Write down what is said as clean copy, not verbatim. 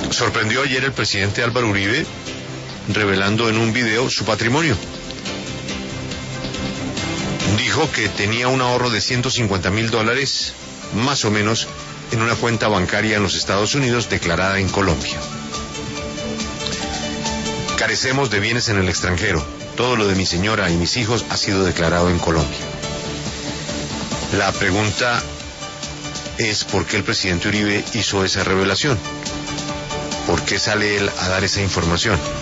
Sorprendió ayer el presidente Álvaro Uribe revelando en un video su patrimonio. Dijo que tenía un ahorro de $150,000, más o menos, en una cuenta bancaria en los Estados Unidos declarada en Colombia. Carecemos de bienes en el extranjero. Todo lo de mi señora y mis hijos ha sido declarado en Colombia. La pregunta es por qué el presidente Uribe hizo esa revelación. ¿Por qué sale él a dar esa información?